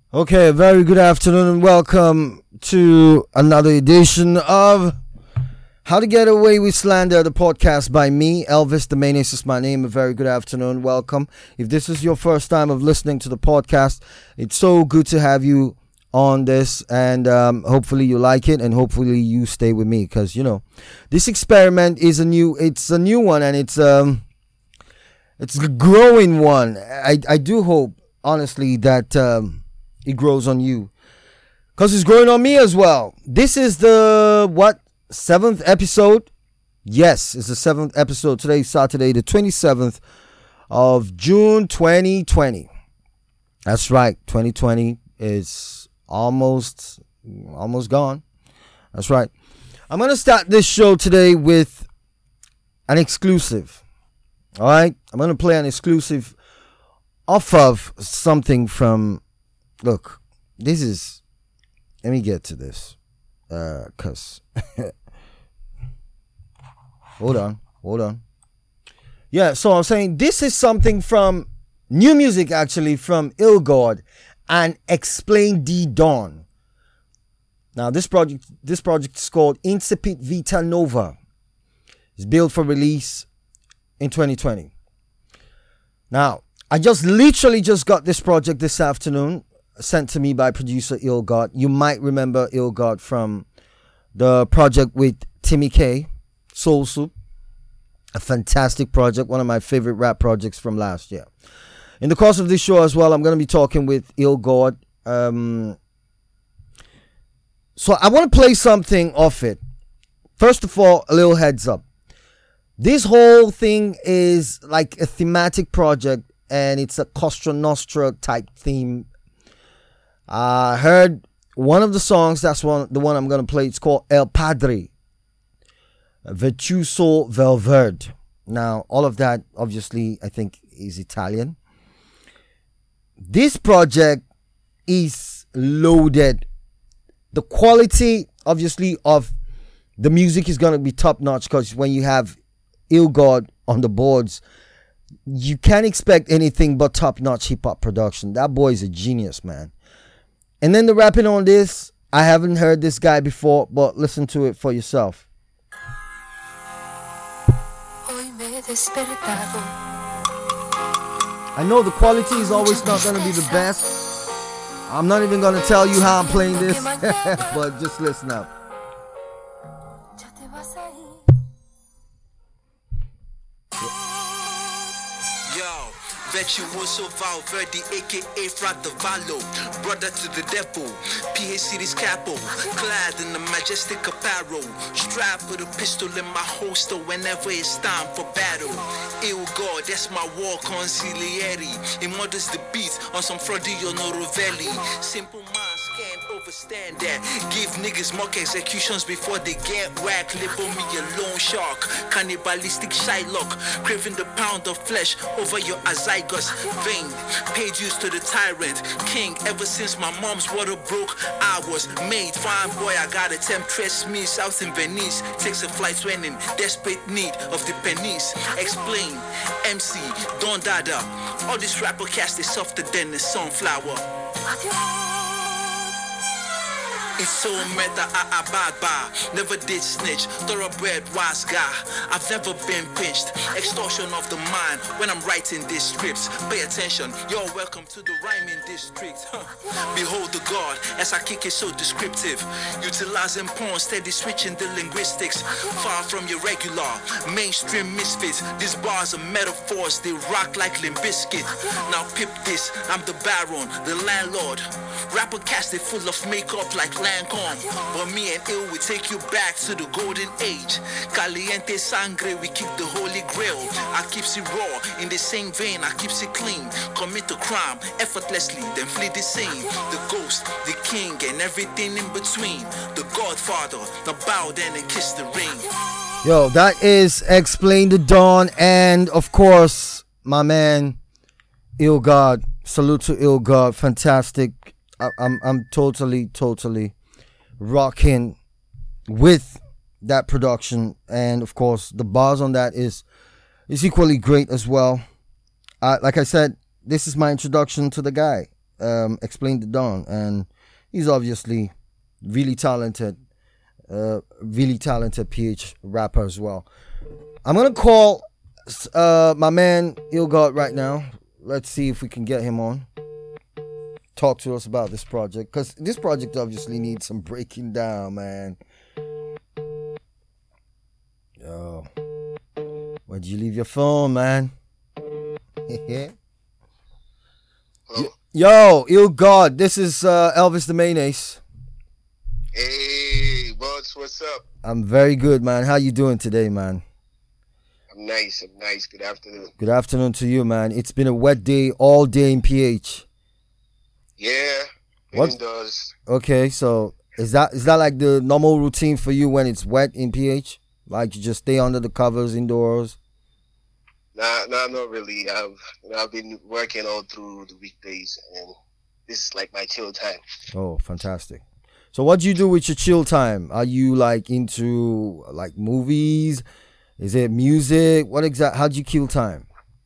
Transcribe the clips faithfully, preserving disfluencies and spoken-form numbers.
Okay, very good afternoon and welcome to another edition of How to Get Away with Slander, the podcast by me, Elvis the Menace is my name. A very good afternoon, welcome. If this is your first time of listening to the podcast, it's so good to have you on this, and um, hopefully you like it, and hopefully you stay with me, because you know this experiment is a new, it's a new one, and it's um, it's a growing one. I I do hope honestly that. Um, It grows on you, because it's growing on me as well. This is the, what, seventh episode? Yes, it's the seventh episode. Today is Saturday, the twenty-seventh of June, twenty twenty. That's right, twenty twenty is almost, almost gone. That's right. I'm going to start this show today with an exclusive. All right? I'm going to play an exclusive off of something from... Look, this is, let me get to this, uh, cause, hold on, hold on. Yeah, so I'm saying this is something from new music, actually, from Illgod and Explain D Dawn. Now, this project, this project is called Incipit Vita Nova. It's built for release in twenty twenty. Now, I just literally just got this project this afternoon, sent to me by producer Illgod. You might remember Illgod from the project with Timmy K, Soul Soup. A fantastic project, one of my favorite rap projects from last year. In the course of this show as well, I'm going to be talking with Illgod. Um, so I want to play something off it. First of all, a little heads up. This whole thing is like a thematic project, and it's a Costa Nostra type theme. I uh, heard one of the songs, that's one, the one I'm going to play. It's called El Padre, Virtuoso Valverde. Now, all of that, obviously, I think is Italian. This project is loaded. The quality, obviously, of the music is going to be top notch, because when you have Illgod on the boards, you can't expect anything but top notch hip hop production. That boy is a genius, man. And then the rapping on this, I haven't heard this guy before, but listen to it for yourself. I know the quality is always not going to be the best. I'm not even going to tell you how I'm playing this, but just listen up. Virtuoso Valverde, aka Fratello, brother to the devil, P A City's capo, clad in the majestic apparel, strapped with a pistol in my holster whenever it's time for battle. Illgod, that's my war consigliere. It models the beat on some Frodio Norovelli. Simple minds can't overstand that. Give niggas mock executions before they get whacked. Label me a lone shark, cannibalistic Shylock, craving the pound of flesh over your azygos vein. Paid dues to the tyrant king. Ever since my mom's water broke, I was made. Fine boy, I got a temptress me south in Venice. Takes a flight when in desperate need of the pennies. Explain, M C, Don Dada. All this rapper cast is softer than a sunflower. It's so meta, I abide by. Never did snitch, thoroughbred wise guy. I've never been pinched. Extortion of the mind when I'm writing these scripts. Pay attention, you're welcome to the rhyming district. Huh. Behold the God, as I kick it so descriptive. Utilizing porn, steady switching the linguistics. Far from your regular, mainstream misfits. These bars are metaphors, they rock like Limp Bizkit. Now pip this, I'm the baron, the landlord. Rapper cast it full of makeup like Lancome. But me and Ill, we take you back to the golden age. Caliente sangre, we keep the holy grail. I keeps it raw, in the same vein, I keeps it clean. Commit a crime, effortlessly, then flee the scene. The ghost, the king, and everything in between. The Godfather, the bow, then and kiss the ring. Yo, that is Explain the Dawn, and of course, my man, Illgod. Salute to Illgod, fantastic. I, I'm I'm totally totally rocking with that production, and of course the bars on that is is equally great as well. Uh, like I said, this is my introduction to the guy, um, Explain the Don, and he's obviously really talented, uh, really talented P H rapper as well. I'm gonna call uh, my man Ill God right now. Let's see if we can get him on. Talk to us about this project, because this project obviously needs some breaking down, man. Yo, where'd you leave your phone, man? Yo, Ill God, this is uh, Elvis the Mayonnaise. Hey, boss, what's up? I'm very good, man. How you doing today, man? I'm nice, I'm nice. Good afternoon. Good afternoon to you, man. It's been a wet day all day in P H. Yeah, what indoors. Okay, so is that is that like the normal routine for you when it's wet in P H? Like you just stay under the covers indoors? Nah, nah, not really. I've you know, I've been working all through the weekdays, and this is like my chill time. Oh, fantastic. So what do you do with your chill time? Are you like into like movies? Is it music? What exact? How do you kill time?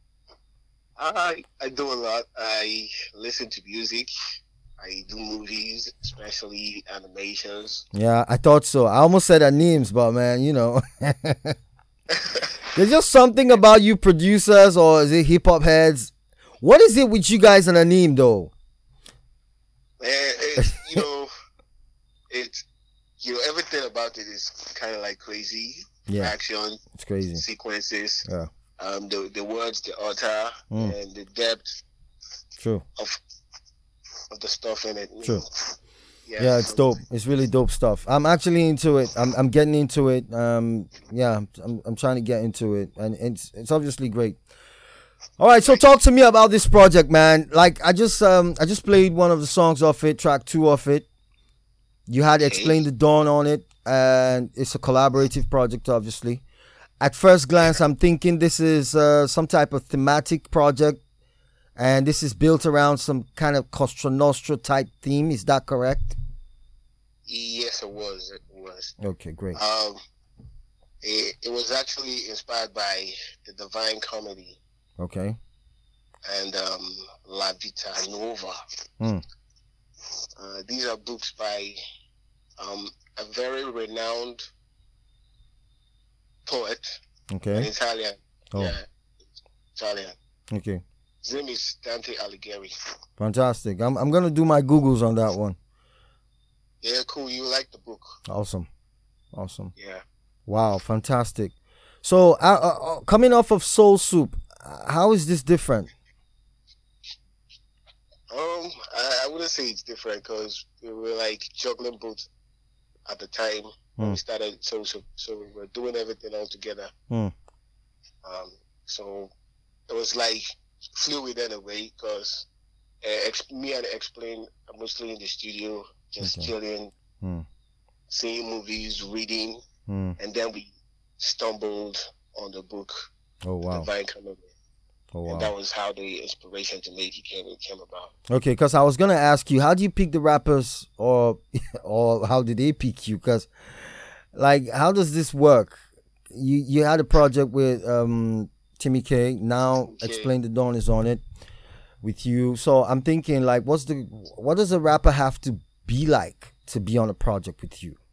I I do a lot. I listen to music. I do movies, especially animations. Yeah, I thought so. I almost said names, but man, you know. There's just something about you producers, or is it hip hop heads? What is it with you guys and Anim though? Man, it, you know, it's you know everything about it is kind of like crazy. Yeah, action. It's crazy. Sequences. Yeah. Um, the the words, the utter, mm. and the depth. True. Of of the stuff in it. True. Yeah, yeah, it's so dope. It's really dope stuff. I'm actually into it. I'm I'm getting into it. Um, yeah, I'm I'm trying to get into it, and it's it's obviously great. All right, so talk to me about this project, man. Like I just um I just played one of the songs off it, track two of it. You had okay. Explain the Dawn on it, and it's a collaborative project, obviously. At first glance, I'm thinking this is uh, some type of thematic project, and this is built around some kind of Costa Nostra type theme. Is that correct? Yes, it was. It was. Okay, great. Um, it, it was actually inspired by the Divine Comedy. Okay. And um, La Vita Nuova. Mm. Uh, these are books by um, a very renowned poet. Okay. An Italian. Oh. Yeah, Italian. Okay. His name is Dante Alighieri. Fantastic. I'm I'm gonna do my Googles on that one. Yeah, cool. You like the book? Awesome. Awesome. Yeah. Wow, fantastic. So, uh, uh, coming off of Soul Soup, how is this different? Um, I, I wouldn't say it's different because we were like juggling both at the time when mm. we started Soul Soup. So we were doing everything all together. Mm. Um, so it was like fluid in a way because uh, ex- me and Explain are mostly in the studio, just okay. chilling, mm. seeing movies, reading, mm. and then we stumbled on the book. Oh wow! Divine Comedy. Oh wow! And that was how the inspiration to make it came, it came about. Okay, because I was gonna ask you, how do you pick the rappers, or or how did they pick you? Because, like, how does this work? You you had a project with um, Timmy K. Now okay. Explain the Dawn is on it with you. So I'm thinking, like, what's the what does a rapper have to be like to be on a project with you?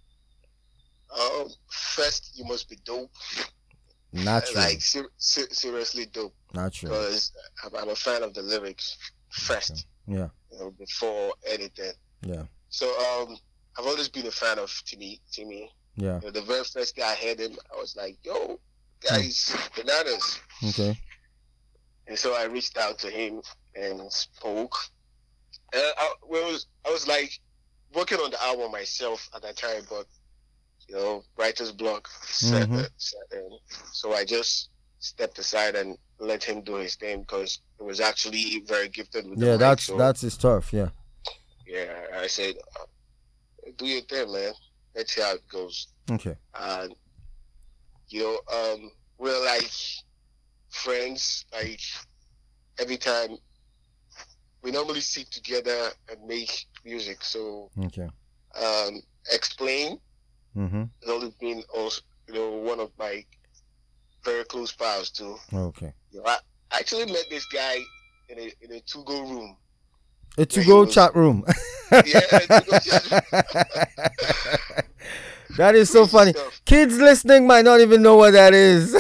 Um, first you must be dope. Natural. Like ser- ser- seriously dope. Natural. Because I'm, I'm a fan of the lyrics first. Okay. Yeah. You know, before anything. Yeah. So um, I've always been a fan of Timmy. Timmy. Yeah. You know, the very first guy I heard him, I was like, "Yo, guys, mm. bananas." Okay. And so I reached out to him and spoke. And I, well, was, I was like working on the album myself at that time, but you know, writer's block set, mm-hmm. set in. So I just stepped aside and let him do his thing because he was actually very gifted with yeah, the mic. that's So, that's his turf. Yeah. Yeah, I said, do your thing, man. Let's see how it goes. Okay. And you know, um, we're like friends. Like every time we normally sit together and make music. So okay. Um, Explain. Mm-hmm. It's always been also, you know, one of my very close pals too. Okay. You know, I actually met this guy in a in a to-go room. A to-go chat room. Yeah, to-go chat room. That is so funny. Stuff. Kids listening might not even know what that is.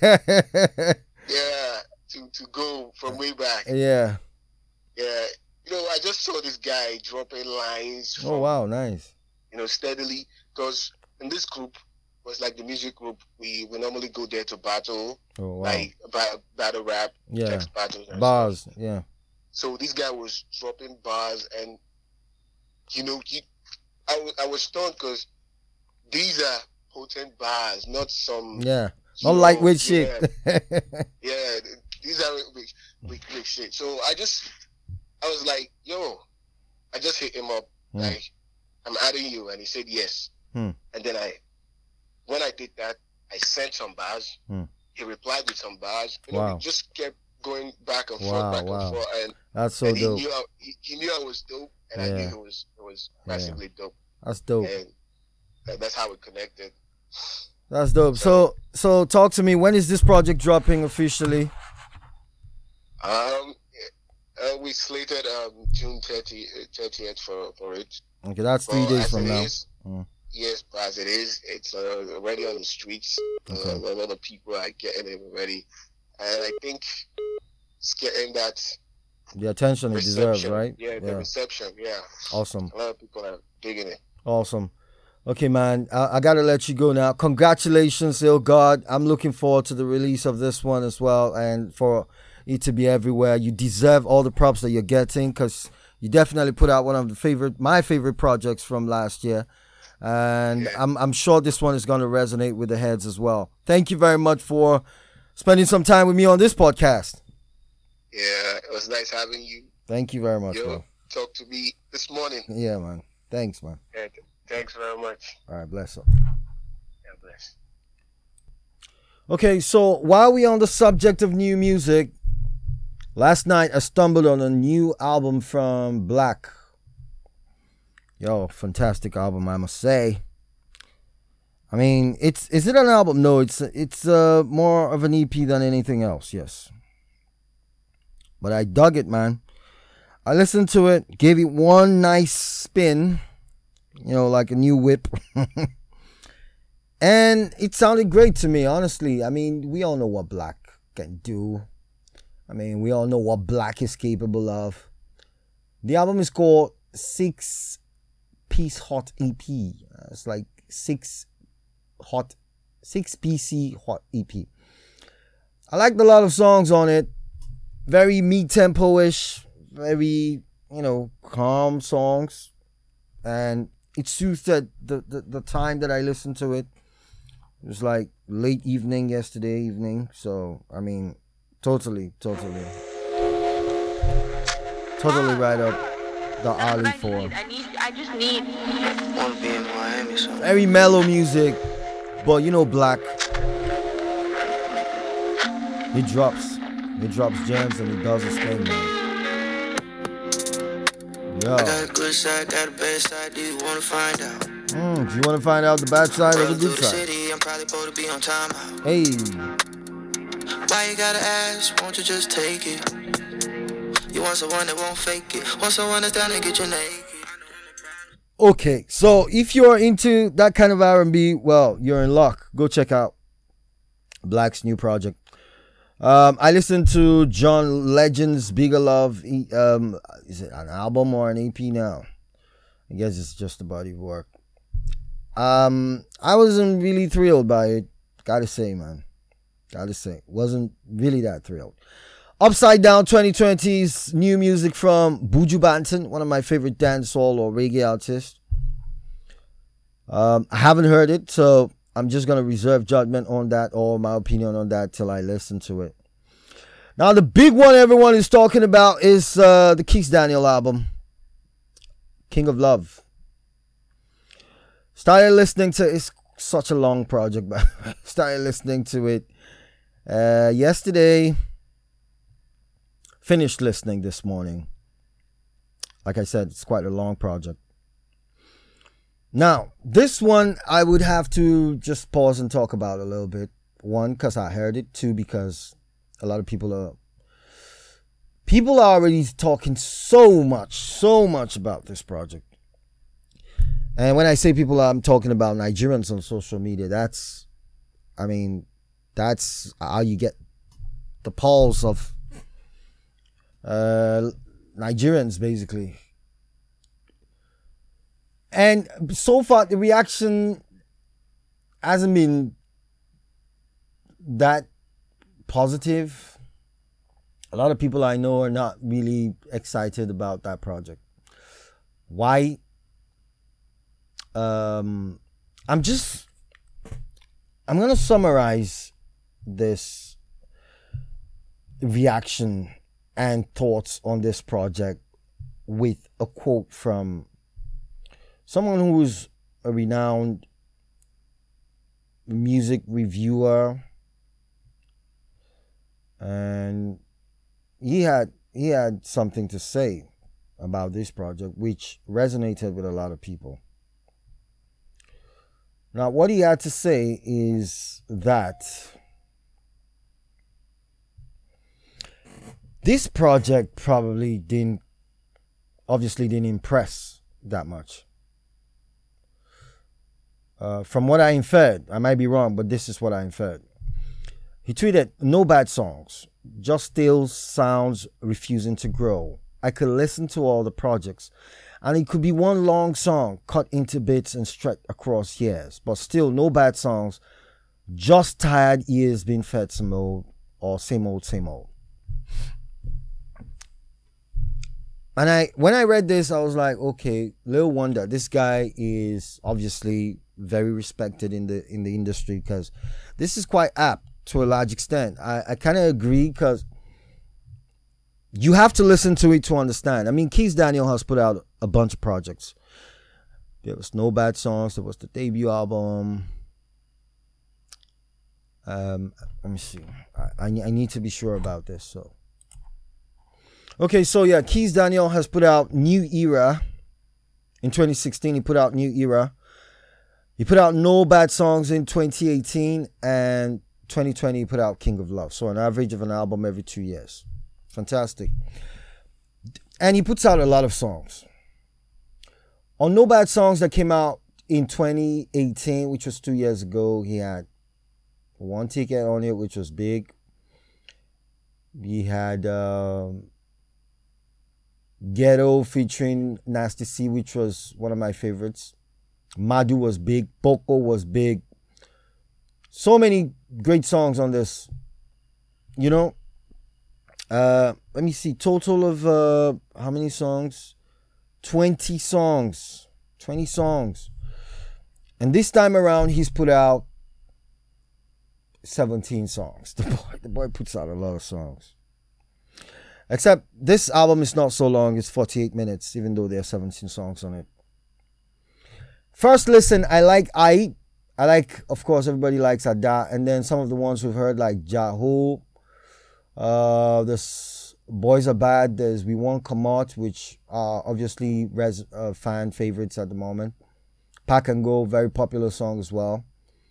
Yeah, to, to go from way back. Yeah. Yeah. You know, I just saw this guy dropping lines from, Oh, wow. Nice. you know, steadily. Because in this group, was like the music group, we, we normally go there to battle. Oh, wow. Like, ba- battle rap, Yeah. text battles. And Bars. stuff. Yeah. So this guy was dropping bars, and, you know, he, I, was, I was stunned because these are potent bars, not some... Yeah. you Not know, lightweight yeah, shit. yeah, these are big, big, big shit. So I just, I was like, yo, I just hit him up, Hmm. like, I'm adding you, and he said yes. Hmm. And then I, when I did that, I sent some bars. Hmm. He replied with some bars. You know, Wow. we just kept going back and forth, Wow, back wow. and forth, and, That's so and he dope. knew I, he, he knew I was dope, and I Yeah. knew it was it was massively dope, That's dope. and that, that's how we connected. That's dope. So, so talk to me. When is this project dropping officially? Um, uh, we slated um June thirtieth for for it. Okay, that's three Well, days as from it now. is, Mm. yes, but as it is, it's uh, already on the streets. Okay. Uh, a lot of people are getting it already, and I think it's getting that The attention it deserves, reception. right? Yeah, the reception. Yeah, Awesome. a lot of people are digging it. Awesome. Okay, man. I, I gotta let you go now. Congratulations, Il God. I'm looking forward to the release of this one as well, and for it to be everywhere. You deserve all the props that you're getting, because you definitely put out one of the favorite, my favorite projects from last year, and Yeah. I'm I'm sure this one is gonna resonate with the heads as well. Thank you very much for spending some time with me on this podcast. Yeah, it was nice having you. Thank you very much, Yo, bro. talk to me this morning. Yeah, man. Thanks, man. And thanks very much. All right, bless up. God bless. Okay, so while we on the subject of new music, last night I stumbled on a new album from Black. Yo, fantastic album, I must say. I mean, it's is it an album? No, it's it's uh, more of an E P than anything else. Yes, but I dug it, man. I listened to it, gave it one nice spin, you know, like a new whip. And it sounded great to me, honestly. I mean, we all know what Black can do. I mean, we all know what Black is capable of. The album is called Six Piece Hot E P. Uh, It's like six hot, six P C hot E P. I liked a lot of songs on it. Very mid-tempo-ish, very, you know, calm songs. And it suited the, the, the time that I listened to it. It was like late evening yesterday evening. So, I mean, totally, totally. Totally right up the alley for. I need, I just need. Wanna be in Miami, so. Very mellow music. But you know Black. He drops. He drops gems and he does his thing, man. I Yeah. got a good side, got a bad side, do you wanna find out? Mm, do you want to find out the bad side or the Roll through good the side? city, I'm probably supposed to be on time out. Hey. Why you gotta ask, won't you just take it? You want someone that won't fake it, want someone that's down to get you naked. Okay, so if you're into that kind of R and B, well, you're in luck. Go check out Black's new project. Um, I listened to John Legend's Bigger Love. He, um, is it an album or an E P now? I guess it's just a body of work. Um, I wasn't really thrilled by it. Gotta say, man. Gotta say. Wasn't really that thrilled. Upside Down twenty twenty's new music from Buju Banton, one of my favorite dancehall or reggae artists. Um, I haven't heard it, so I'm just going to reserve judgment on that or my opinion on that till I listen to it. Now, the big one everyone is talking about is uh, the Keith Daniel album, King of Love. Started listening to it's such a long project, but started listening to it uh, yesterday. Finished listening this morning. Like I said, it's quite a long project. Now, this one I would have to just pause and talk about a little bit. One, because I heard it. Two, because a lot of people are people are already talking so much, so much about this project. And when I say people, I'm talking about Nigerians on social media. That's, I mean, that's how you get the pulse of uh, Nigerians, basically. And so far, the reaction hasn't been that positive. A lot of people I know are not really excited about that project. Why? Um, I'm just, I'm going to summarize this reaction and thoughts on this project with a quote from someone who's a renowned music reviewer, and he had he had something to say about this project which resonated with a lot of people. Now, what he had to say is that this project probably didn't, obviously didn't impress that much. Uh, from what I inferred, I might be wrong, but this is what I inferred. He tweeted, "No bad songs, just still sounds refusing to grow. I could listen to all the projects, and it could be one long song cut into bits and stretched across years, but still no bad songs, just tired ears being fed some old or same old, same old." And I, when I read this, I was like, okay, little wonder. This guy is obviously very respected in the in the industry, because this is quite apt to a large extent. I, I kind of agree, because you have to listen to it to understand. I mean, Keith Daniel has put out a bunch of projects. There was No Bad Songs. There was the debut album. Um, let me see. I, I, I need to be sure about this. So, okay, so yeah, Keith Daniel has put out New Era. In twenty sixteen, he put out New Era. He put out No Bad Songs in twenty eighteen, and twenty twenty he put out King of Love. So an average of an album every two years. Fantastic. And he puts out a lot of songs. On No Bad Songs that came out in twenty eighteen, which was two years ago, he had One Ticket on it, which was big. He had um, Ghetto featuring Nasty C, which was one of my favorites. Madu was big. Boko was big. So many great songs on this. You know, uh, let me see. Total of uh, how many songs? twenty songs. twenty songs. And this time around, he's put out seventeen songs. The boy, the boy puts out a lot of songs. Except this album is not so long. It's forty-eight minutes, even though there are seventeen songs on it. First listen, I like I. I like, of course, everybody likes Ada. And then some of the ones we've heard, like Jaho. Uh, this Boys Are Bad. There's We Won't Come Out, which are obviously res, uh, fan favorites at the moment. Pack and Go, very popular song as well.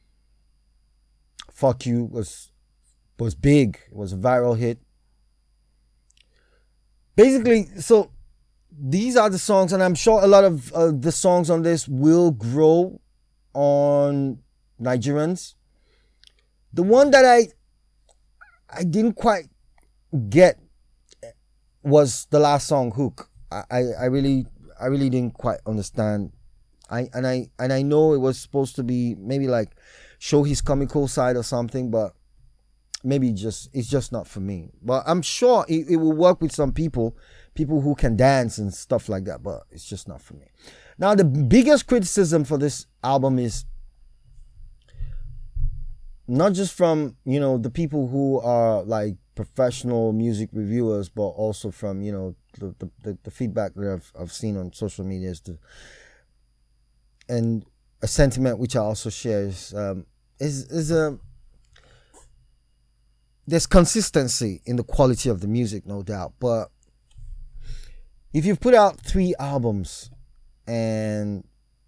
Fuck You was was big. It was a viral hit. Basically, so these are the songs, and I'm sure a lot of uh, the songs on this will grow on Nigerians. The one that I I didn't quite get was the last song, Hook. I, I, I really I really didn't quite understand. I and I and I know it was supposed to be maybe like show his comical side or something, but maybe just it's just not for me. But I'm sure it, it will work with some people, people who can dance and stuff like that, but it's just not for me. Now, the biggest criticism for this album is not just from, you know, the people who are like professional music reviewers, but also from, you know, the the, the, the feedback that I've, I've seen on social media is the, and a sentiment which I also share is um, is is a there's consistency in the quality of the music, no doubt. But if you've put out three albums and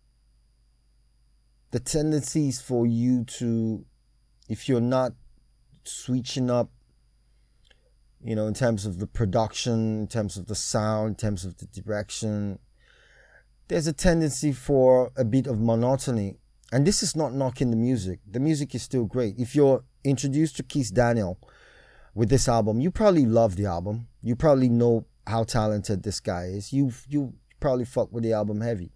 the tendencies for you to, if you're not switching up you know, in terms of the production, in terms of the sound, in terms of the direction, there's a tendency for a bit of monotony. And this is not knocking the music. The music is still great. If you're introduced to Keith Daniel with this album, you probably love the album. You probably know how talented this guy is. You you probably fuck with the album heavy.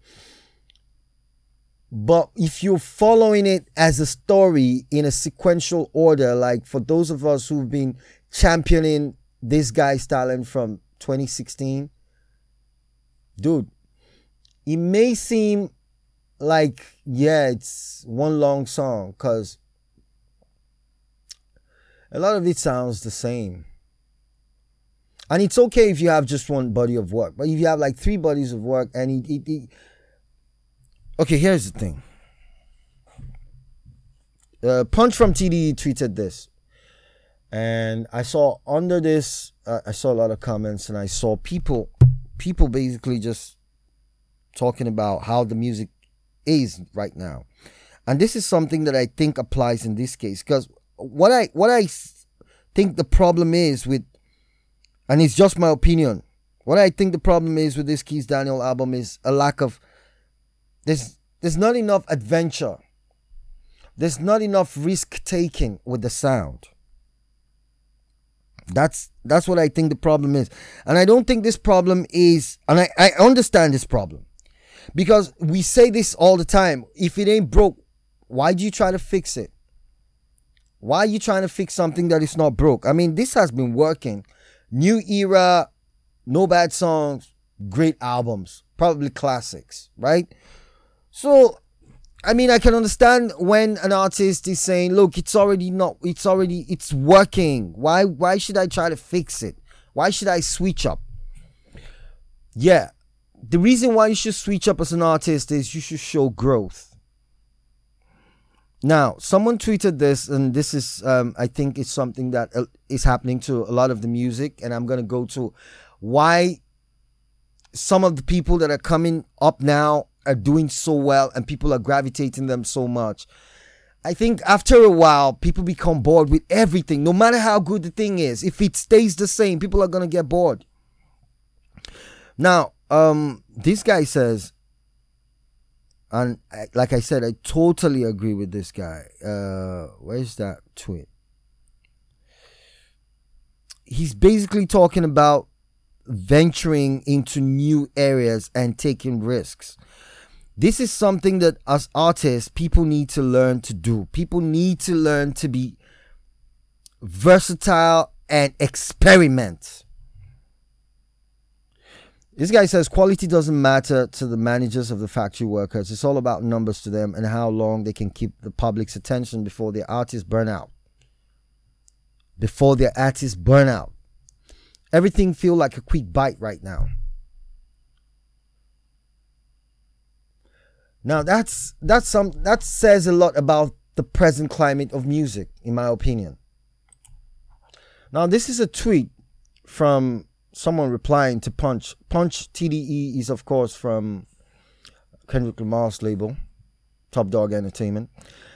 But if you're following it as a story in a sequential order, like for those of us who've been championing this guy's talent from twenty sixteen, dude, it may seem like, yeah, it's one long song, because a lot of it sounds the same. And it's okay if you have just one body of work, but if you have like three bodies of work and it, it, it okay, here's the thing. Uh, Punch from T D E tweeted this, and I saw under this, uh, I saw a lot of comments, and I saw people, people basically just talking about how the music is right now, and this is something that I think applies in this case, because what I what I think the problem is with, and it's just my opinion, what I think the problem is with this Keith Daniel album is a lack of, there's there's not enough adventure, there's not enough risk taking with the sound. That's that's what I think the problem is. And I don't think this problem is, and I, I understand this problem, because we say this all the time. If it ain't broke, why do you try to fix it? Why are you trying to fix something that is not broke? I mean, this has been working. New era, no bad songs, great albums, probably classics, right? So, I mean, I can understand when an artist is saying, look, it's already not, it's already, it's working. Why, why should I try to fix it? Why should I switch up? Yeah. The reason why you should switch up as an artist is you should show growth. Now, someone tweeted this, and this is, um, I think it's something that uh, is happening to a lot of the music, and I'm going to go to why some of the people that are coming up now are doing so well and people are gravitating them so much. I think after a while, people become bored with everything, no matter how good the thing is. If it stays the same, people are going to get bored. Now, um, this guy says, and I, like I said, I totally agree with this guy. Uh, where's that tweet? He's basically talking about venturing into new areas and taking risks. This is something that as artists, people need to learn to do. People need to learn to be versatile and experiment. This guy says quality doesn't matter to the managers of the factory workers. It's all about numbers to them and how long they can keep the public's attention before their artists burn out. Before their artists burn out. Everything feels like a quick bite right now. Now that's that's some that says a lot about the present climate of music, in my opinion. Now this is a tweet from someone replying to Punch. Punch T D E is of course from Kendrick Lamar's label, Top Dog Entertainment.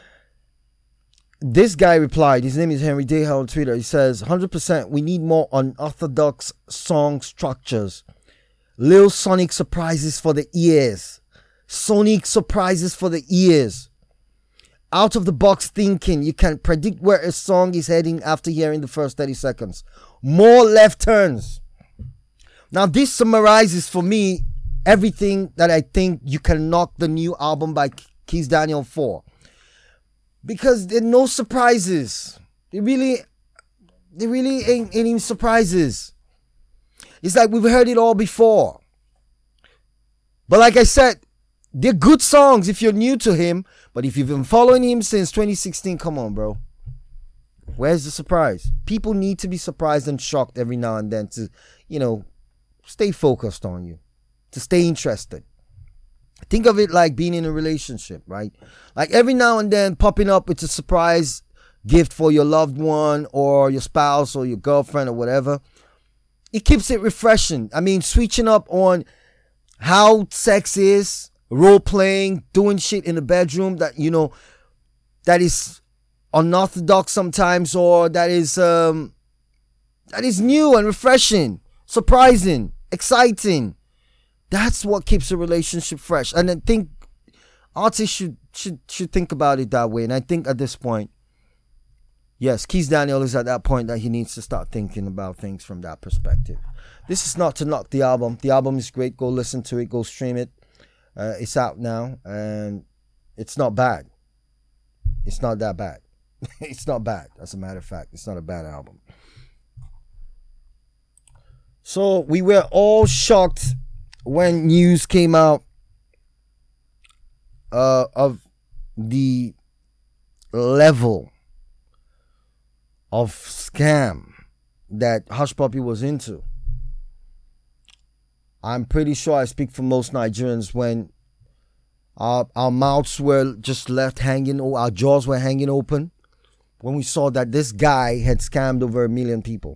This guy replied, his name is Henry Dayhall on Twitter. He says, one hundred percent we need more unorthodox song structures. Lil Sonic surprises for the ears. Sonic surprises for the ears. Out of the box thinking. You can predict where a song is heading after hearing the first thirty seconds. More left turns. Now this summarizes for me everything that I think you can knock the new album by Keith Daniel for. Because there are no surprises. They really, they really ain't any surprises. It's like we've heard it all before. But like I said, they're good songs if you're new to him. But if you've been following him since twenty sixteen, come on, bro. Where's the surprise? People need to be surprised and shocked every now and then to, you know, stay focused on you, to stay interested. Think of it like being in a relationship, right? Like every now and then popping up with a surprise gift for your loved one or your spouse or your girlfriend or whatever. It keeps it refreshing. I mean, switching up on how sex is, role playing, doing shit in the bedroom that, you know, that is unorthodox sometimes, or that is, um, that is new and refreshing, surprising, exciting. That's what keeps a relationship fresh. And I think artists should should should think about it that way. And I think at this point, yes, Keith Daniel is at that point that he needs to start thinking about things from that perspective. This is not to knock the album. The album is great. Go listen to it. Go stream it. Uh, it's out now, and it's not bad. It's not that bad. It's not bad. As a matter of fact, it's not a bad album. So we were all shocked when news came out uh, of the level of scam that Hush Puppy was into. I'm pretty sure I speak for most Nigerians when our, our mouths were just left hanging, our jaws were hanging open when we saw that this guy had scammed over a million people.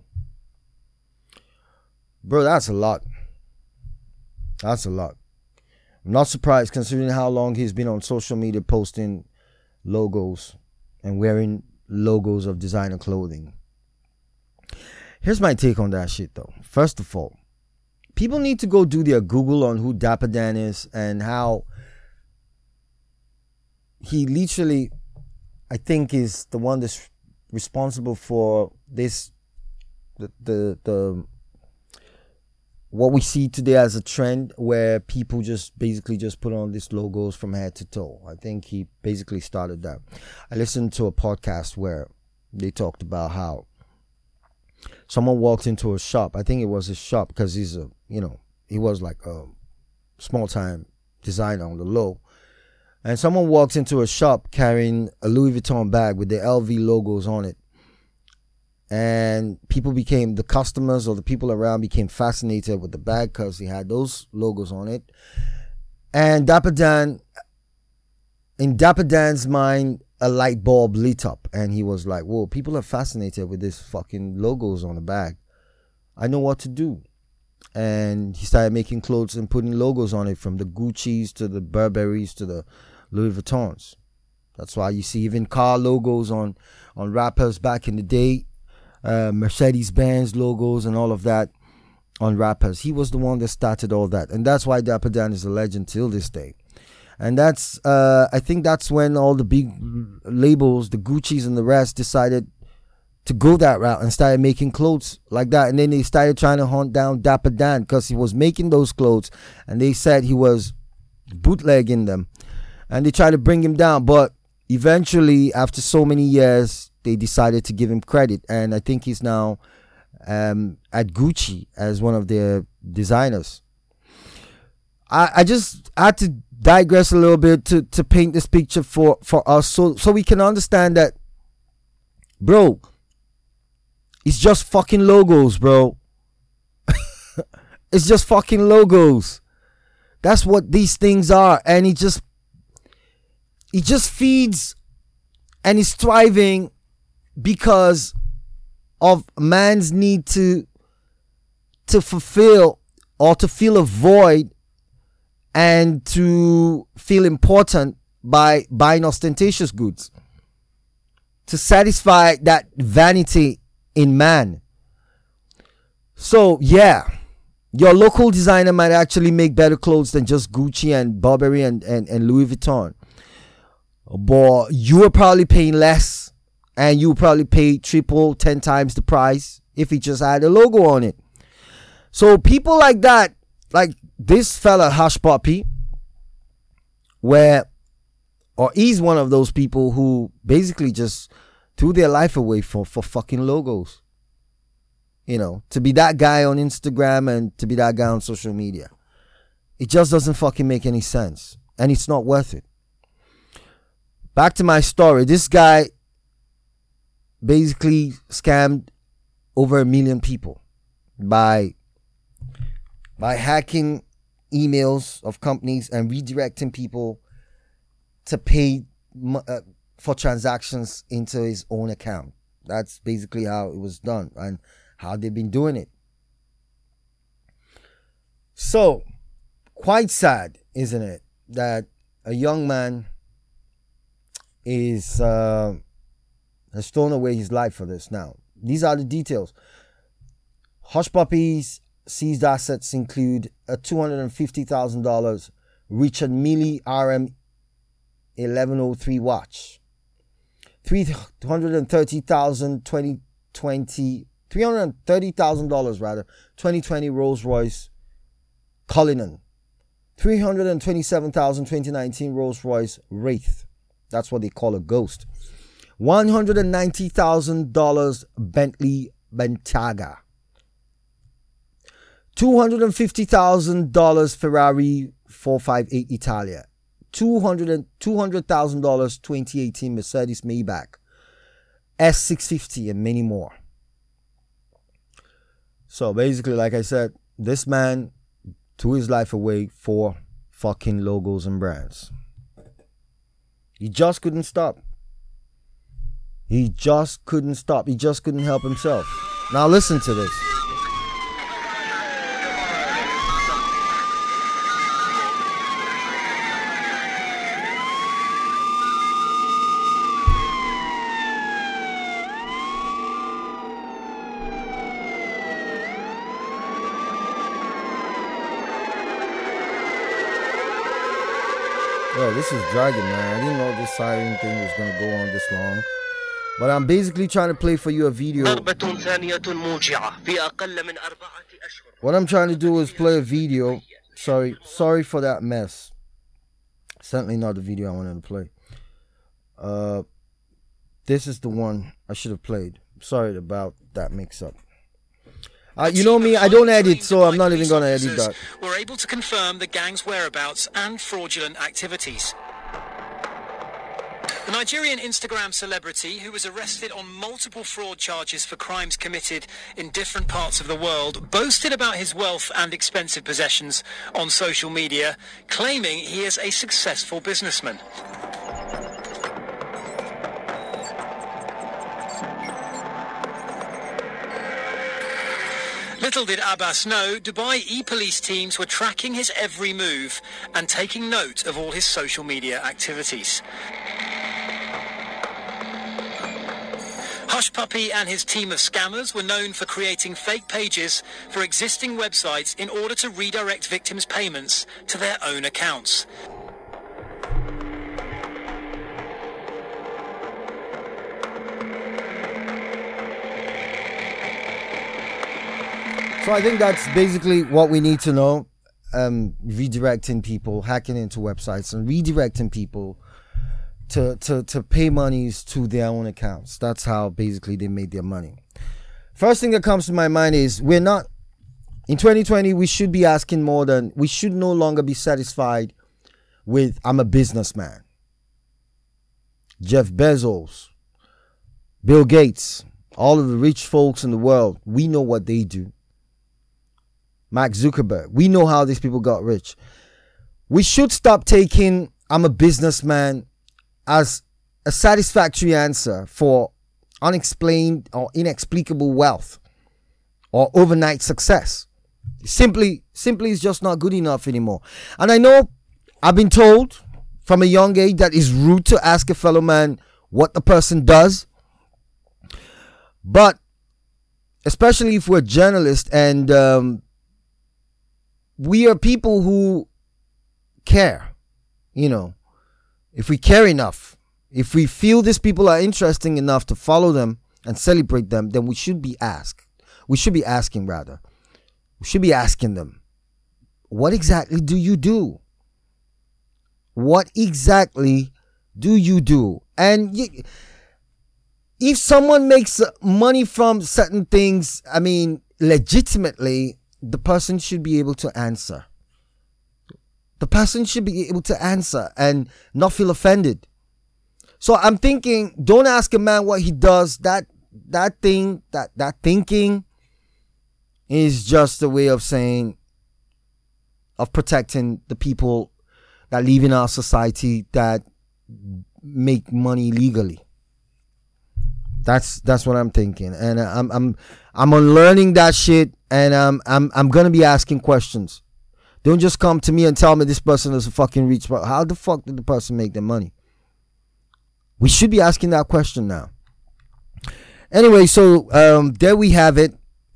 Bro, that's a lot. That's a lot. I'm not surprised considering how long he's been on social media posting logos and wearing logos of designer clothing. Here's my take on that shit though. First of all, people need to go do their Google on who Dapper Dan is and how he literally, I think, is the one that's responsible for this, the, the, the, what we see today as a trend where people just basically just put on these logos from head to toe. I think he basically started that. I listened to a podcast where they talked about how someone walked into a shop. I think it was a shop because he's a, you know, he was like a small time designer on the low. And someone walks into a shop carrying a Louis Vuitton bag with the L V logos on it. And people became, the customers or the people around became fascinated with the bag because he had those logos on it. And Dapper Dan, in Dapper Dan's mind, a light bulb lit up. And he was like, whoa, people are fascinated with this fucking logos on the bag. I know what to do. And he started making clothes and putting logos on it, from the Gucci's to the Burberry's to the Louis Vuittons. That's why you see even car logos on, on rappers back in the day. Uh, Mercedes-Benz logos and all of that on rappers. He was the one that started all that. And that's why Dapper Dan is a legend till this day. And that's, uh, I think that's when all the big labels, the Gucci's and the rest, decided to go that route and started making clothes like that. And then they started trying to hunt down Dapper Dan because he was making those clothes. And they said he was bootlegging them. And they tried to bring him down. But eventually, after so many years, they decided to give him credit. And I think he's now um, at Gucci as one of their designers. I, I just had to digress a little bit to, to paint this picture for, for us so, so we can understand that, bro, it's just fucking logos, bro. It's just fucking logos. That's what these things are. And it just, it just feeds and is thriving because of man's need to to fulfill or to fill a void and to feel important by buying ostentatious goods, to satisfy that vanity in man. So yeah, your local designer might actually make better clothes than just Gucci and Burberry and, and, and Louis Vuitton, but you are probably paying less. And you probably pay triple, ten times the price if he just had a logo on it. So people like that, like this fella Hush Puppy, where, or he's one of those people who basically just threw their life away for, for fucking logos. You know, to be that guy on Instagram and to be that guy on social media. It just doesn't fucking make any sense. And it's not worth it. Back to my story. This guy basically scammed over a million people by by hacking emails of companies and redirecting people to pay uh, for transactions into his own account. That's basically how it was done and how they've been doing it. So, quite sad, isn't it, that a young man is uh, has thrown away his life for this now. These are the details. Hush Puppy's seized assets include a two hundred fifty thousand dollars Richard Mille R M eleven oh three watch, three hundred thirty thousand dollars twenty twenty, three hundred thirty thousand dollars rather, twenty twenty Rolls-Royce Cullinan, three hundred twenty-seven thousand dollars twenty nineteen Rolls-Royce Wraith, that's what they call a ghost, one hundred ninety thousand dollars Bentley Bentayga, two hundred fifty thousand dollars Ferrari four fifty-eight Italia, two hundred thousand dollars twenty eighteen Mercedes Maybach S six fifty, and many more. So basically, like I said, this man threw his life away for fucking logos and brands. He just couldn't stop. He just couldn't stop. He just couldn't help himself. Now listen to this. Yo, this is dragging, man. I didn't know this siren thing was gonna go on this long. But I'm basically trying to play for you a video. What I'm trying to do is play a video. Sorry, sorry for that mess. Certainly not the video I wanted to play. Uh, this is the one I should have played. Sorry about that mix-up. Uh, you know me, I don't edit, so I'm not even going to edit that. Were able to confirm the gang's whereabouts and fraudulent activities. The Nigerian Instagram celebrity, who was arrested on multiple fraud charges for crimes committed in different parts of the world, boasted about his wealth and expensive possessions on social media, claiming he is a successful businessman. Little did Abbas know, Dubai e-police teams were tracking his every move and taking note of all his social media activities. Hush Puppy and his team of scammers were known for creating fake pages for existing websites in order to redirect victims' payments to their own accounts. So I think that's basically what we need to know. Um, redirecting people, hacking into websites and redirecting people to, to, to pay monies to their own accounts. That's how basically they made their money. First thing that comes to my mind is we're not, in twenty twenty, we should be asking more than, we should no longer be satisfied with, I'm a businessman. Jeff Bezos, Bill Gates, all of the rich folks in the world, we know what they do. Mark Zuckerberg, we know how these people got rich. We should stop taking I'm a businessman as a satisfactory answer for unexplained or inexplicable wealth or overnight success. Simply, simply is just not good enough anymore. And I know I've been told from a young age that it's rude to ask a fellow man what the person does. But especially if we're journalists and um, we are people who care, you know, if we care enough, if we feel these people are interesting enough to follow them and celebrate them, then we should be asked. We should be asking rather. We should be asking them, what exactly do you do? What exactly do you do? And you, if someone makes money from certain things, I mean, legitimately, the person should be able to answer. The person should be able to answer and not feel offended. So I'm thinking, don't ask a man what he does. That that thing, that that thinking is just a way of saying, of protecting the people that live in our society that make money legally. That's that's what I'm thinking, and I'm I'm I'm unlearning that shit, and I'm I'm I'm gonna be asking questions. Don't just come to me and tell me this person is a fucking rich. But how the fuck did the person make their money? We should be asking that question now. Anyway, so um, there we have it.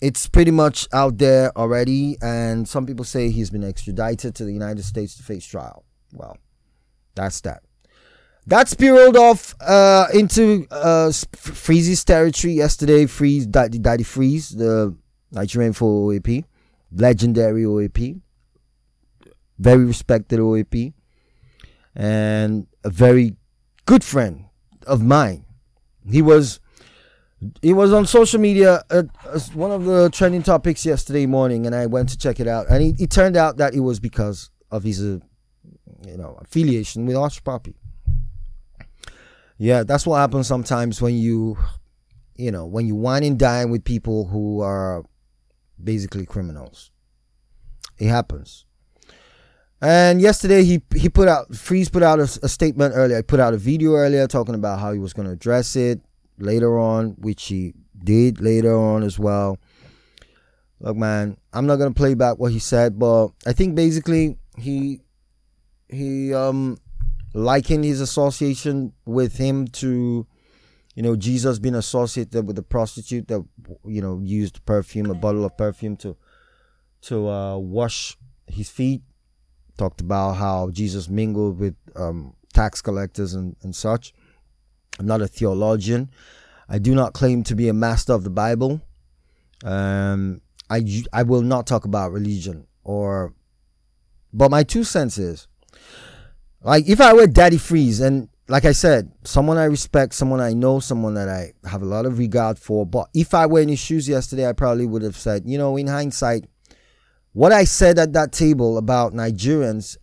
it's pretty much out there already, and some people say he's been extradited to the United States to face trial. Well, that's that. That spiraled off uh, into uh, Freeze's territory yesterday. Freeze, Daddy, Daddy Freeze, the Nigerian for O A P, legendary O A P, very respected O A P, and a very good friend of mine. He was he was on social media uh, as one of the trending topics yesterday morning, and I went to check it out, and it, it turned out that it was because of his uh, you know affiliation with Hush Puppy. Yeah, that's what happens sometimes when you, you know, when you wine and dine with people who are basically criminals. It happens. And yesterday he he put out, Freeze put out a, a statement earlier. I put out a video earlier talking about how he was going to address it later on, which he did later on as well. Look, man, I'm not going to play back what he said, but I think basically he he um. likened his association with him to, you know, Jesus being associated with a prostitute that, you know, used perfume, a bottle of perfume to to uh, wash his feet. Talked about how Jesus mingled with um, tax collectors and, and such. I'm not a theologian. I do not claim to be a master of the Bible. Um, I, I will not talk about religion or, but my two cents is, like, if I were Daddy Freeze, and like I said, someone I respect, someone I know, someone that I have a lot of regard for, but if I were in his shoes yesterday, I probably would have said, you know, in hindsight, what I said at that table about Nigerians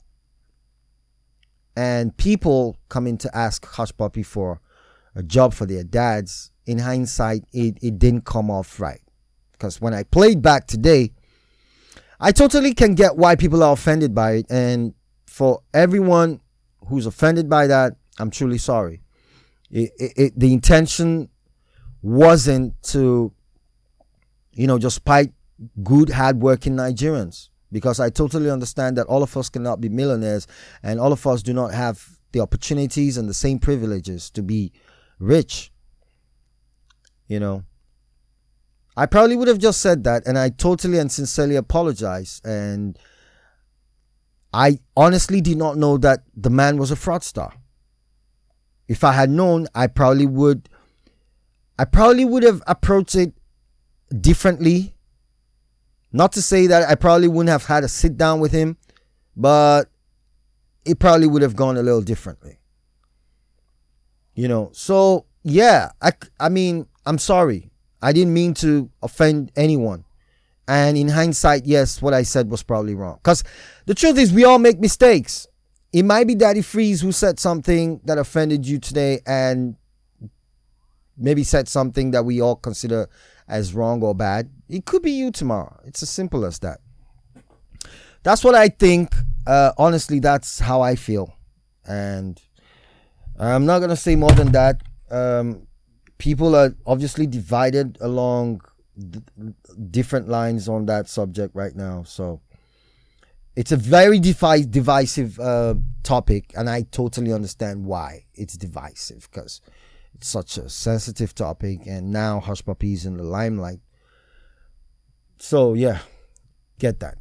and people coming to ask Hush Puppy for a job for their dads, in hindsight, it, it didn't come off right. Because when I played back today, I totally can get why people are offended by it, and for everyone who's offended by that, I'm truly sorry. It, it, it, the intention wasn't to, you know, just spite good, hard-working Nigerians, because I totally understand that all of us cannot be millionaires, and all of us do not have the opportunities and the same privileges to be rich. You know, I probably would have just said that, and I totally and sincerely apologize. And I honestly did not know that the man was a fraudster. If I had known, I probably would, I probably would have approached it differently. Not to say that I probably wouldn't have had a sit down with him, but it probably would have gone a little differently. You know, so yeah, I, I mean, I'm sorry. I didn't mean to offend anyone. And in hindsight, yes, what I said was probably wrong. Because the truth is, we all make mistakes. It might be Daddy Freeze who said something that offended you today, and maybe said something that we all consider as wrong or bad. It could be you tomorrow. It's as simple as that. That's what I think. Uh, honestly, that's how I feel. And I'm not going to say more than that. Um, people are obviously divided along d- different lines on that subject right now. So it's a very devi- divisive uh, topic, and I totally understand why it's divisive, because it's such a sensitive topic, and now Hush Puppy is in the limelight. So yeah, get that.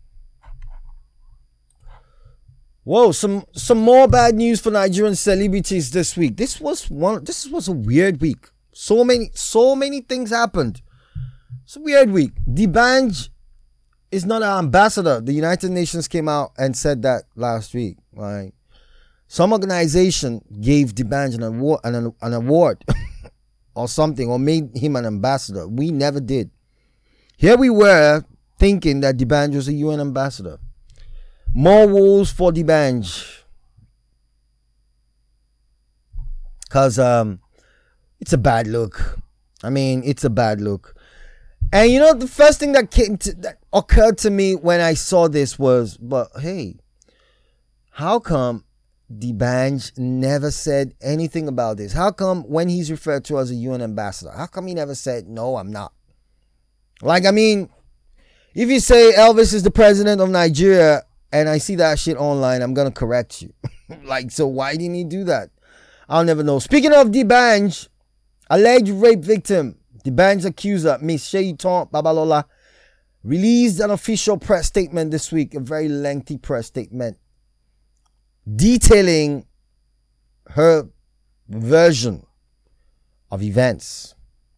Whoa, some some more bad news for Nigerian celebrities this week. This was one. This was a weird week. So many, so many things happened. It's a weird week. D'banj is not an ambassador. The United Nations came out and said that last week. Like, some organization gave D'banj an award, an, an award or something, or made him an ambassador. We never did. Here we were thinking that D'banj was a U N ambassador. More woes for D'banj. Because um, it's a bad look. I mean, it's a bad look. And you know, the first thing that came to, that occurred to me when I saw this was, but hey, how come D'banj never said anything about this? How come when he's referred to as a U N ambassador, how come he never said, no, I'm not? Like, I mean, if you say Elvis is the president of Nigeria, and I see that shit online, I'm going to correct you. Like, so why didn't he do that? I'll never know. Speaking of D'banj, alleged rape victim, The band's accuser, Miss Shaitan Babalola, released an official press statement this week, a very lengthy press statement, detailing her version of events.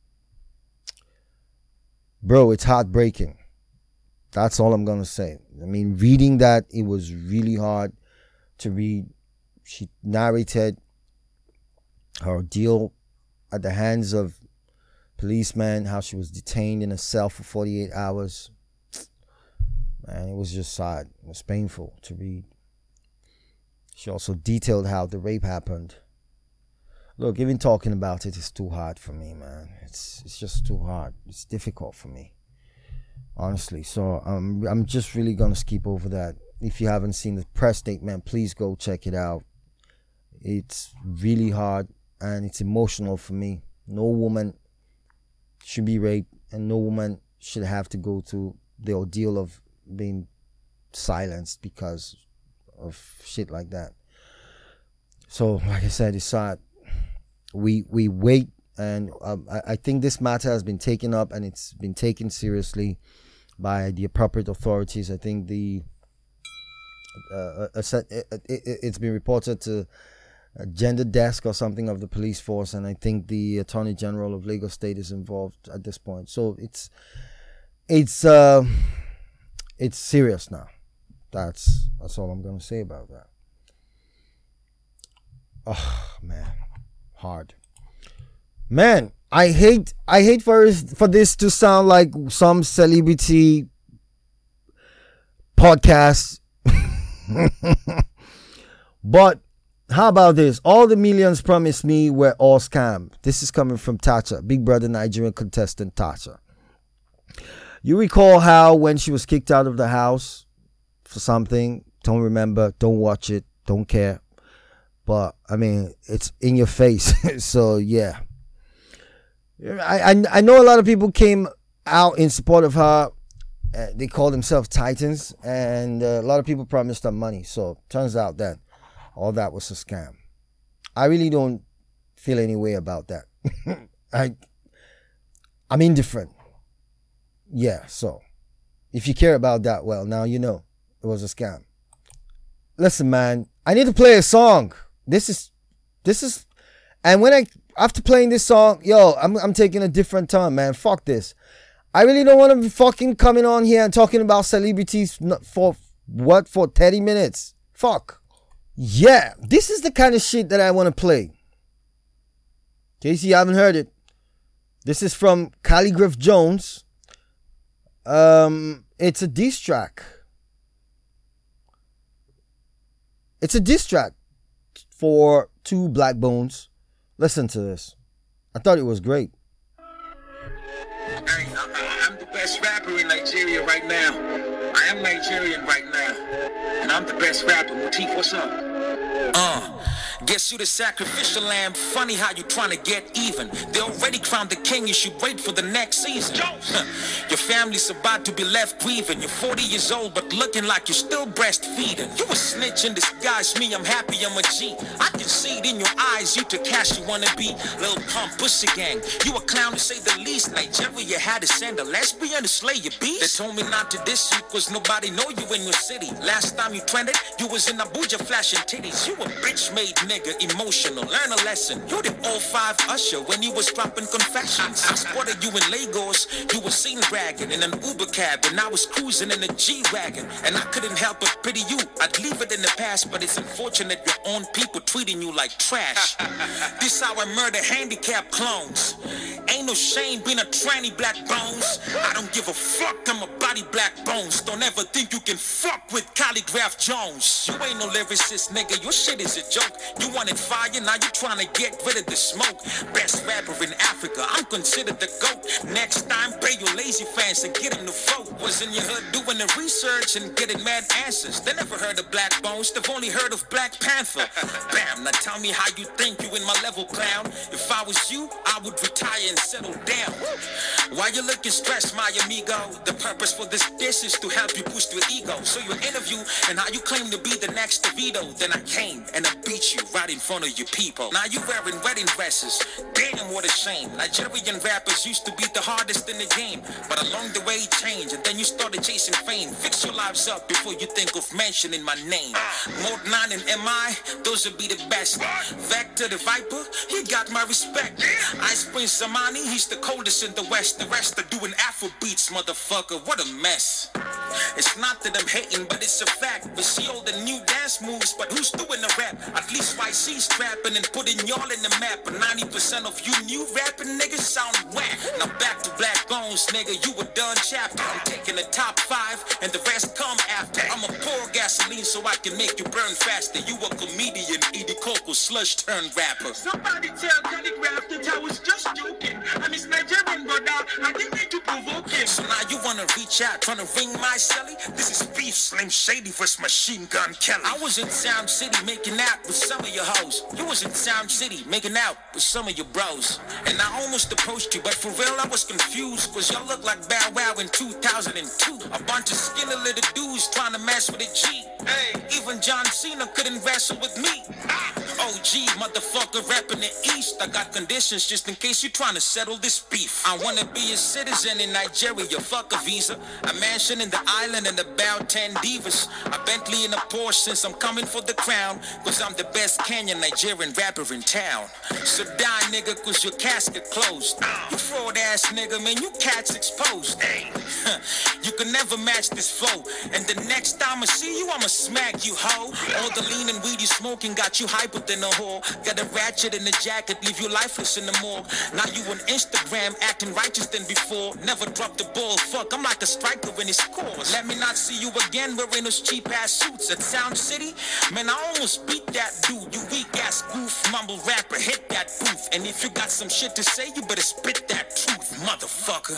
Bro, it's heartbreaking. That's all I'm going to say. I mean, reading that, it was really hard to read. She narrated her ordeal at the hands of policemen, how she was detained in a cell for forty-eight hours. Man, it was just sad. It was painful to read. She also detailed how the rape happened. Look, even talking about it is too hard for me, man. It's it's just too hard. It's difficult for me, honestly. So um, I'm just really gonna skip over that. If you haven't seen the press statement, please go check it out. It's really hard and it's emotional for me. No woman should be raped, and no woman should have to go through the ordeal of being silenced because of shit like that. So, like I said, it's sad. We we wait, and um, I, I think this matter has been taken up and it's been taken seriously by the appropriate authorities. I think the uh, a set, it, it, it's been reported to a gender desk or something of the police force, and I think the Attorney General of Lagos State is involved at this point. So it's it's uh, it's serious now. That's that's all I'm gonna say about that. Oh man. Hard, man. I hate, I hate for for this to sound like some celebrity podcast. But how about this? All the millions promised me were all scam. This is coming from Tacha, Big Brother Nigerian contestant Tacha. You recall how when she was kicked out of the house for something? Don't remember. Don't watch it. Don't care. But, I mean, it's in your face. So, yeah. I, I I know a lot of people came out in support of her. Uh, they call themselves Titans. And uh, a lot of people promised her money. So, turns out that all that was a scam. I really don't feel any way about that. I, I'm indifferent. Yeah, so. If you care about that, well, now you know. It was a scam. Listen, man. I need to play a song. This is, this is, and when I, after playing this song, yo, I'm I'm taking a different turn, man. Fuck this. I really don't want to be fucking coming on here and talking about celebrities for, what, for thirty minutes. Fuck. Yeah, this is the kind of shit that I want to play. In case you haven't heard it, this is from Calligraph Jones. Um, it's a diss track. It's a diss track for two Black Bones. Listen to this. I thought it was great. Hey, I'm the best rapper in Nigeria right now. I am Nigerian right now. And I'm the best rapper. Motif, what's up? Uh, guess you the sacrificial lamb. Funny how you trying to get even. They already crowned the king. You should wait for the next season. Your family's about to be left grieving. You're forty years old, but looking like you're still breastfeeding. You a snitch in disguise. Me, I'm happy I'm a G. I can see it in your eyes. You to cash you wanna be. Lil Pump, Pussy Gang. You a clown to say the least. Nigeria had to send a lesbian to slay your beast. They told me not to diss you, cause nobody know you in your city. Last time you trended, you was in Abuja flashing titties. You a bitch made nigga, emotional. Learn a lesson. You the oh five Usher when you was dropping confessions. I spotted you in Lagos. You was seen bragging in an Uber cab, and I was cruising in a G-Wagon. And I couldn't help but pity you. I'd leave it in the past, but it's unfortunate your own people treating you like trash. This how I murder handicapped clones. Ain't no shame being a tranny Black Bones. I don't give a fuck, I'm a body Black Bones. Don't ever think you can fuck with Calligraph Jones. You ain't no lyricist, nigga, your shit is a joke. You wanted fire, now you trying to get rid of the smoke. Best rapper in Africa, I'm considered the GOAT. Next time, pay your lazy fans and get them to vote. Was in your hood doing the research and getting mad answers. They never heard of Black Bones, they've only heard of Black Panther. Bam, now tell me how you think you in my level, clown. If I was you, I would retire and settle down. Why you looking stressed, my amigo? The purpose for this diss is to help you boost your ego. So you interview and how you claim to be the next DeVito. Then I came and I beat you. right in front of your people. Now you wearing wedding dresses. Damn, what a shame. Nigerian rappers used to be the hardest in the game, but along the way it changed, and then you started chasing fame. Fix your lives up before you think of mentioning my name. Mode nine and M I, those would be the best. Vector the Viper, he got my respect. Ice Prince Samani, he's the coldest in the West. The rest are doing Afro beats, motherfucker. What a mess. It's not that I'm hating, but it's a fact. We see all the new dance moves, but who's doing the rap? At least Y C's trapping and putting y'all in the map. But ninety percent of you new rapping niggas sound whack. Now back to Black Bones, nigga, you a done chapter. I'm taking the top five, and the rest come after. I'ma pour gasoline so I can make you burn faster. You a comedian, Edie Coco slush turn rapper. Somebody tell Calligraph that I was just joking. I'm his Nigerian brother, I didn't mean to provoke him. So now you wanna reach out, tryna ring my celly? This is beef, Slim Shady versus Machine Gun Kelly. I was in Sound City making out with some of your hoes. You was in Sound City making out with some of your bros. And I almost approached you, but for real I was confused, cause y'all look like Bow Wow in two thousand two. A bunch of skinny little dudes trying to mess with a G. Hey, even John Cena couldn't wrestle with me. O G, motherfucker, rapping the East. I got conditions just in case you trying to settle this beef. I wanna be a citizen in Nigeria, fuck a visa. A mansion in the island and about ten divas. A Bentley and a Porsche since I'm coming for the crown. Cause I'm the best Kenyan Nigerian rapper in town. So die nigga, cause your casket closed. You fraud ass nigga, man, you cats exposed. Hey, you can never match this flow. And the next time I see you, I'ma smack you, ho. All the lean and weed you smoking got you hyper than a whore. Got a ratchet in the jacket, leave you lifeless in the morgue. Now you on Instagram acting righteous than before. Never drop the ball, fuck, I'm like a striker when he scores. Let me not see you again wearing those cheap ass suits at Sound City. Man, I almost beat that dude. You weak ass goof, mumble rapper, hit that booth. And if you got some shit to say, you better spit that truth, motherfucker.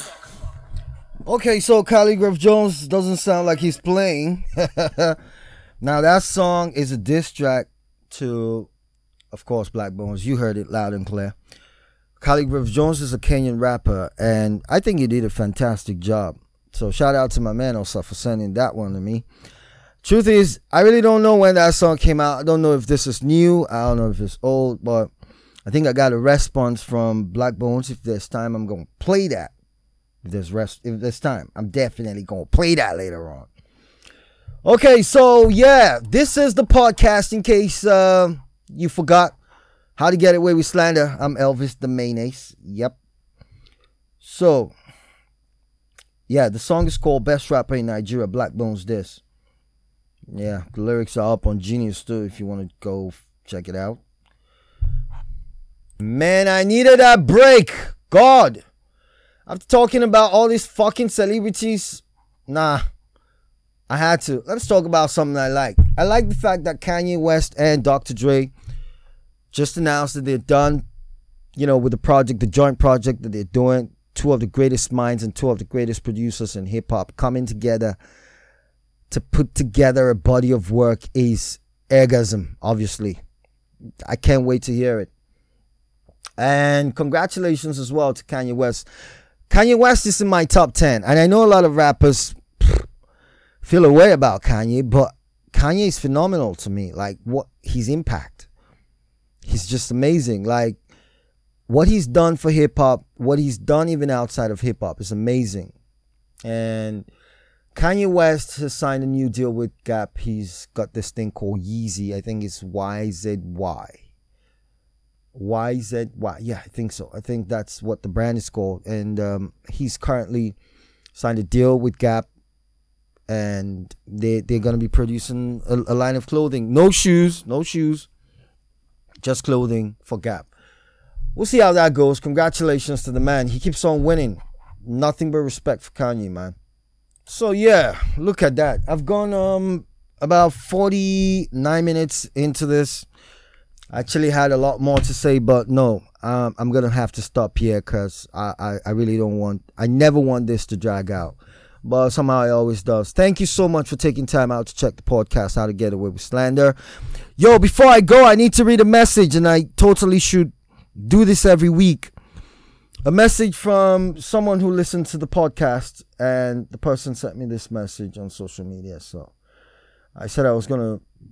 Okay, so Calligraph Jones doesn't sound like he's playing. Now that song is a diss track to, of course, Black Bones. You heard it loud and clear. Calligraph Jones is a Kenyan rapper, and I think he did a fantastic job. So shout out to my man Osa for sending that one to me. Truth is, I really don't know when that song came out. I don't know if this is new. I don't know if it's old, but I think I got a response from Black Bones. If there's time, I'm going to play that. If there's rest, if there's time, I'm definitely going to play that later on. Okay, so yeah, this is the podcast in case uh, you forgot how to get away with slander. I'm Elvis the Mayonnaise. Yep. So, yeah, the song is called Best Rapper in Nigeria, Black Bones This. Yeah, the lyrics are up on Genius too if you want to go check it out. Man, I needed that break. God. After talking about all these fucking celebrities, nah, I had to. Let's talk about something I like. I like the fact that Kanye West and Doctor Dre just announced that they're done, you know, with the project, the joint project that they're doing. Two of the greatest minds and two of the greatest producers in hip-hop coming together to put together a body of work is orgasm, obviously. I can't wait to hear it. And congratulations as well to Kanye West. Kanye West is in my top ten. And I know a lot of rappers pff, feel a way about Kanye, but Kanye is phenomenal to me. Like, what his impact. He's just amazing. Like, what he's done for hip-hop, what he's done even outside of hip-hop is amazing. And Kanye West has signed a new deal with Gap. He's got this thing called Yeezy. I think it's Y Z Y. Y Z Y. Yeah, I think so. I think that's what the brand is called. And um, he's currently signed a deal with Gap. And they, they're going to be producing a, a line of clothing. No shoes. No shoes. Just clothing for Gap. We'll see how that goes. Congratulations to the man. He keeps on winning. Nothing but respect for Kanye, man. So, yeah. Look at that. I've gone um about forty-nine minutes into this. I actually had a lot more to say, but no, um, I'm going to have to stop here because I, I, I really don't want, I never want this to drag out. But somehow it always does. Thank you so much for taking time out to check the podcast, How to Get Away with Slander. Yo, before I go, I need to read a message, and I totally should do this every week. A message from someone who listened to the podcast, and the person sent me this message on social media. So I said I was going to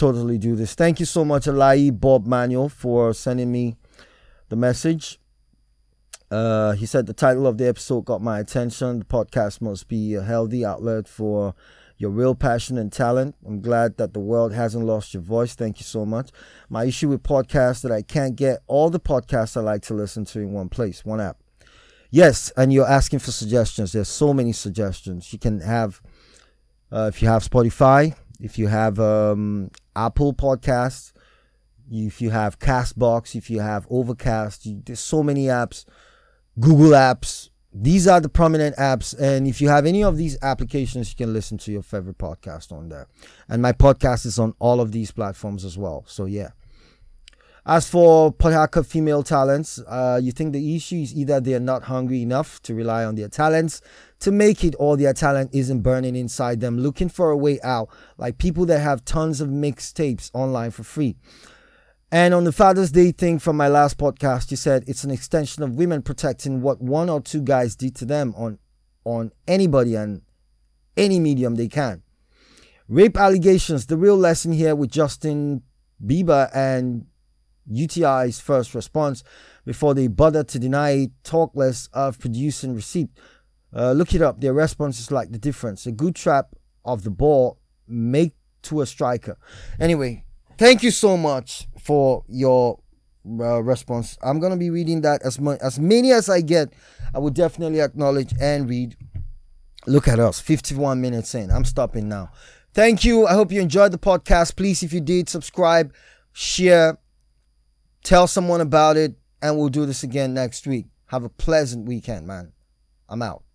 totally do this. Thank you so much, Alai Bob Manuel, for sending me the message. Uh, he said the title of the episode got my attention. The podcast must be a healthy outlet for your real passion and talent. I'm glad that the world hasn't lost your voice. Thank you so much. My issue with podcasts that I can't get all the podcasts I like to listen to in one place, one app. Yes, and you're asking for suggestions. There's so many suggestions. You can have, uh, if you have Spotify, if you have um, Apple Podcasts, if you have Castbox, if you have Overcast, you, there's so many apps. Google apps. These are the prominent apps, and if you have any of these applications, you can listen to your favorite podcast on there. And my podcast is on all of these platforms as well. So yeah. As for Podhaka female talents, uh, you think the issue is either they're not hungry enough to rely on their talents to make it, or their talent isn't burning inside them, looking for a way out, like people that have tons of mixtapes online for free. And on the Father's Day thing from my last podcast, you said it's an extension of women protecting what one or two guys did to them on, on anybody and any medium they can. Rape allegations, the real lesson here with Justin Bieber and U T I's first response before they bother to deny it, talk less of producing receipt. Uh, look it up. Their response is like the difference. A good trap of the ball make to a striker. Anyway, thank you so much for your uh, response. I'm going to be reading that as, much, as many as I get. I would definitely acknowledge and read. Look at us, fifty-one minutes in. I'm stopping now. Thank you. I hope you enjoyed the podcast. Please, if you did, subscribe, share, tell someone about it, and we'll do this again next week. Have a pleasant weekend, man. I'm out.